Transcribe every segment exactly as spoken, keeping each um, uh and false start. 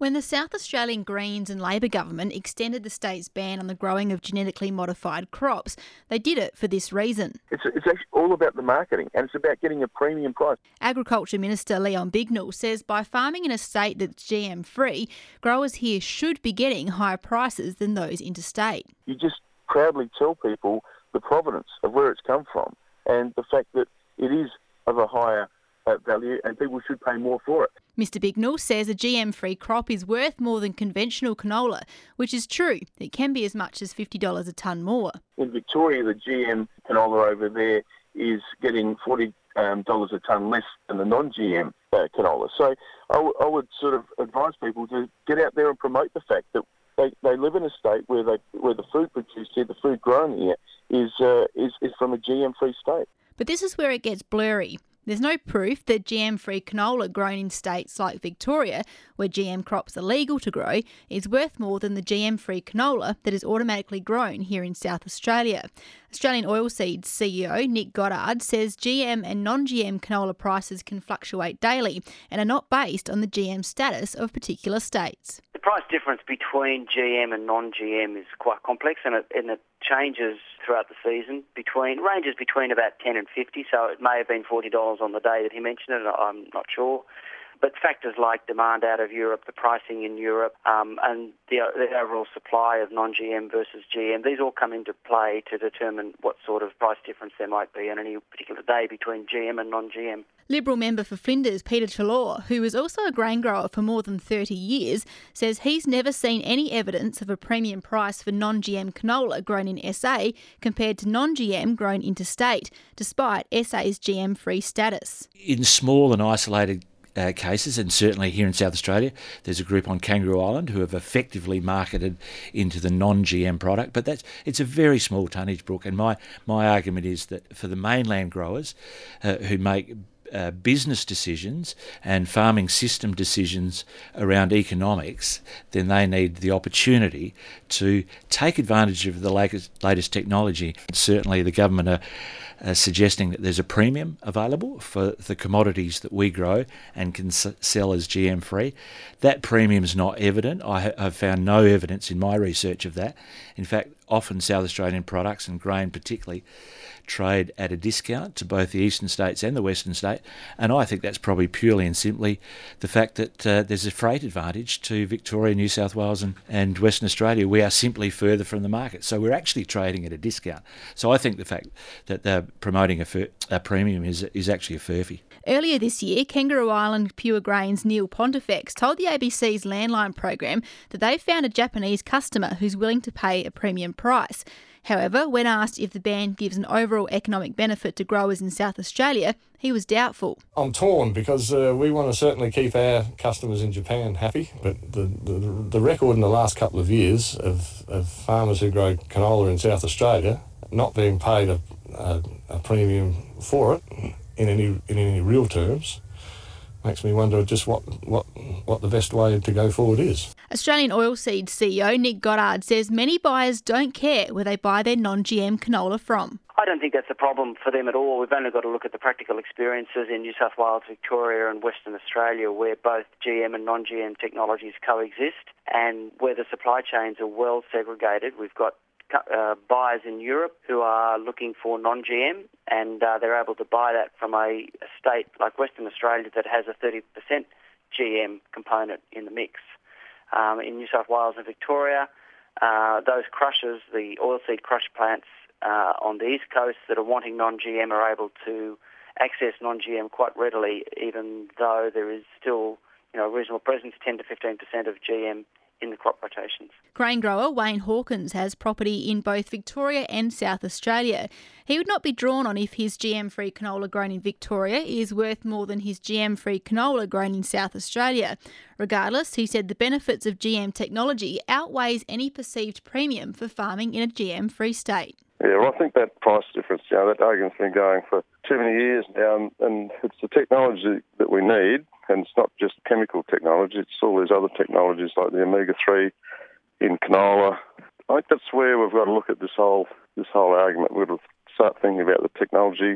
When the South Australian Greens and Labor government extended the state's ban on the growing of genetically modified crops, they did it for this reason. It's, it's actually all about the marketing, and it's about getting a premium price. Agriculture Minister Leon Bignell says by farming in a state that's G M-free, growers here should be getting higher prices than those interstate. You just proudly tell people the provenance of where it's come from and the fact that it is of a higher uh, value and people should pay more for it. Mister Bignell says a G M-free crop is worth more than conventional canola, which is true. It can be as much as fifty dollars a tonne more. In Victoria, the G M canola over there is getting forty dollars um, a tonne less than the non-G M uh, canola. So I, w- I would sort of advise people to get out there and promote the fact that they, they live in a state where they where the food produced here, the food grown here, is uh, is, is from a G M-free state. But this is where it gets blurry. There's no proof that G M-free canola grown in states like Victoria, where G M crops are legal to grow, is worth more than the G M-free canola that is automatically grown here in South Australia. Australian Oilseeds C E O Nick Goddard says G M and non-G M canola prices can fluctuate daily and are not based on the G M status of particular states. The price difference between G M and non-G M is quite complex, and it, and it changes throughout the season. Between ranges between about ten and fifty, so it may have been forty dollars on the day that he mentioned it. I'm not sure. But factors like demand out of Europe, the pricing in Europe, um, and the, the overall supply of non-G M versus G M, these all come into play to determine what sort of price difference there might be on any particular day between G M and non-G M. Liberal member for Flinders, Peter Treloar, who is also a grain grower for more than thirty years, says he's never seen any evidence of a premium price for non-G M canola grown in S A compared to non-G M grown interstate, despite S A's G M-free status. In small and isolated Uh, cases, and certainly here in South Australia, there's a group on Kangaroo Island who have effectively marketed into the non-G M product, but that's it's a very small tonnage, Brooke, and my, my argument is that for the mainland growers uh, who make uh, business decisions and farming system decisions around economics, then they need the opportunity to take advantage of the latest, latest technology. Certainly the government are Uh, suggesting that there's a premium available for the commodities that we grow and can s- sell as G M-free. That premium is not evident. I ha- have found no evidence in my research of that. In fact, often South Australian products, and grain particularly, trade at a discount to both the eastern states and the western state, and I think that's probably purely and simply the fact that uh, there's a freight advantage to Victoria, New South Wales and, and Western Australia. We are simply further from the market, so we're actually trading at a discount. So I think the fact that they're promoting a, fur- a premium is, is actually a furphy. Earlier this year, Kangaroo Island Pure Grains' Neil Pontifex told the A B C's Landline program that they found a Japanese customer who's willing to pay a premium price. However, when asked if the ban gives an overall economic benefit to growers in South Australia, he was doubtful. I'm torn because uh, we want to certainly keep our customers in Japan happy, but the, the, the record in the last couple of years of, of farmers who grow canola in South Australia not being paid a, a, a premium for it in any in any real terms makes me wonder just what, what, what the best way to go forward is. Australian Oilseeds C E O Nick Goddard says many buyers don't care where they buy their non-G M canola from. I don't think that's a problem for them at all. We've only got to look at the practical experiences in New South Wales, Victoria and Western Australia where both G M and non-G M technologies coexist and where the supply chains are well segregated. We've got Uh, buyers in Europe who are looking for non-G M and uh, they're able to buy that from a, a state like Western Australia that has a thirty percent G M component in the mix. Um, in New South Wales and Victoria, uh, those crushers, the oilseed crush plants uh, on the East Coast that are wanting non-G M are able to access non-G M quite readily, even though there is still, you know, a reasonable presence, ten to fifteen percent of G M in the crop rotations. Grain grower Wayne Hawkins has property in both Victoria and South Australia. He would not be drawn on if his G M-free canola grown in Victoria is worth more than his G M-free canola grown in South Australia. Regardless, he said the benefits of G M technology outweighs any perceived premium for farming in a G M-free state. Yeah, well, I think that price difference, you know, that argument's been going for too many years now, and it's the technology that we need, and it's not just chemical technology, it's all these other technologies like the omega three in canola. I think that's where we've got to look at this whole this whole argument. We've got to start thinking about the technology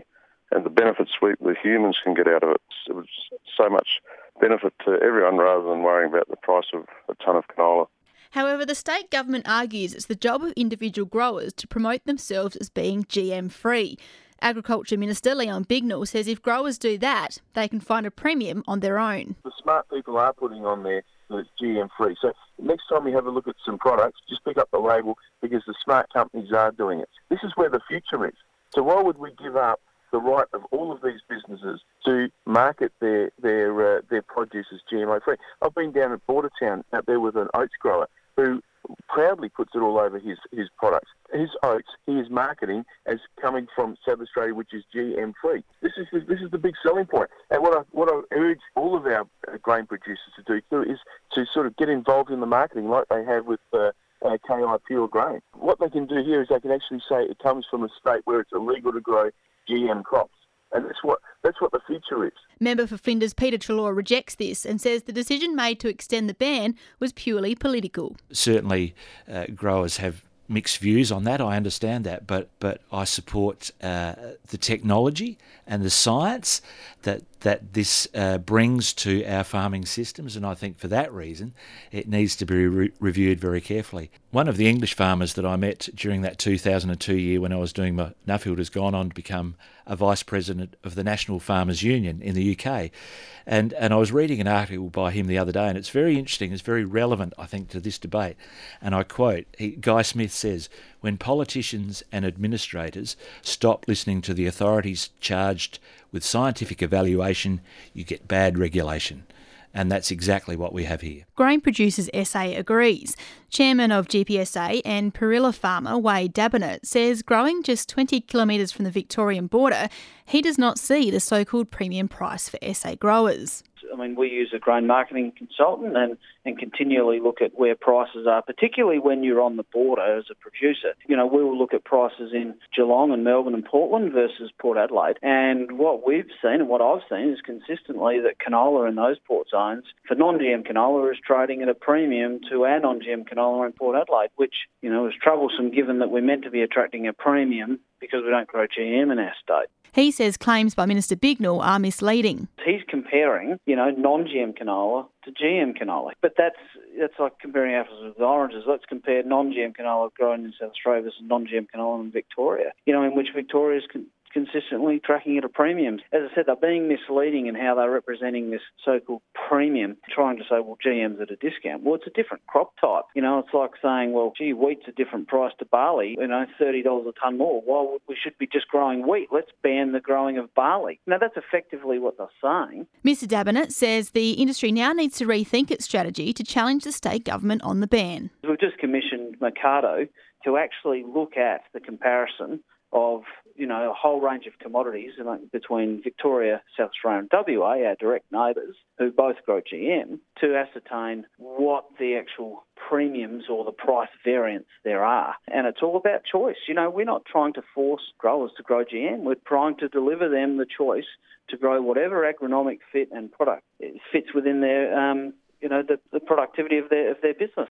and the benefits we, the humans can get out of it. It was so much benefit to everyone rather than worrying about the price of a tonne of canola. However, the state government argues it's the job of individual growers to promote themselves as being G M-free. Agriculture Minister Leon Bignell says if growers do that, they can find a premium on their own. The smart people are putting on there that it's G M-free. So next time you have a look at some products, just pick up the label because the smart companies are doing it. This is where the future is. So why would we give up the right of all of these businesses to market their their uh, their produce as G M O-free? I've been down at Bordertown out there with an oats grower who proudly puts it all over his, his products. His oats he is marketing as coming from South Australia, which is G M-free. This is the, this is the big selling point. And what I what I urge all of our grain producers to do too is to sort of get involved in the marketing like they have with uh, uh, K I Pure Grain. What they can do here is they can actually say it comes from a state where it's illegal to grow G M crops. And that's what that's what the future is. Member for Flinders Peter Treloar rejects this and says the decision made to extend the ban was purely political. Certainly, uh, growers have mixed views on that. I understand that, but but I support uh, the technology and the science that that this uh, brings to our farming systems, and I think for that reason it needs to be re- reviewed very carefully. One of the English farmers that I met during that two thousand two year when I was doing my Nuffield has gone on to become a vice president of the National Farmers Union in the U K, and and I was reading an article by him the other day, and it's very interesting, it's very relevant I think to this debate, and I quote, he, Guy Smith says, "When politicians and administrators stop listening to the authorities charged with scientific evaluation, you get bad regulation." And that's exactly what we have here. Grain Producers S A agrees. Chairman of G P S A and Perilla farmer Wade Dabinet says growing just twenty kilometres from the Victorian border, he does not see the so-called premium price for S A growers. I mean, we use a grain marketing consultant and, and continually look at where prices are, particularly when you're on the border as a producer. You know, we will look at prices in Geelong and Melbourne and Portland versus Port Adelaide. And what we've seen and what I've seen is consistently that canola in those port zones for non-G M canola is trading at a premium to our non-G M canola in Port Adelaide, which, you know, is troublesome given that we're meant to be attracting a premium because we don't grow G M in our state. He says claims by Minister Bignell are misleading. He's comparing, you know, non-G M canola to G M canola. But that's that's like comparing apples with oranges. Let's compare non-G M canola grown in South Australia versus non-G M canola in Victoria, you know, in which Victoria's con- consistently tracking at a premium. As I said, they're being misleading in how they're representing this so-called premium, trying to say, well, G M's at a discount. Well, it's a different crop type. You know, it's like saying, well, gee, wheat's a different price to barley, you know, thirty dollars a tonne more. Well, we should be just growing wheat. Let's ban the growing of barley. Now, that's effectively what they're saying. Mister Dabinet says the industry now needs to rethink its strategy to challenge the state government on the ban. We've just commissioned Mercado to actually look at the comparison of, you know, a whole range of commodities between Victoria, South Australia and W A, our direct neighbours, who both grow G M, to ascertain what the actual premiums or the price variance there are. And it's all about choice. You know, we're not trying to force growers to grow G M. We're trying to deliver them the choice to grow whatever agronomic fit and product fits within their, um, you know, the, the productivity of their of their business.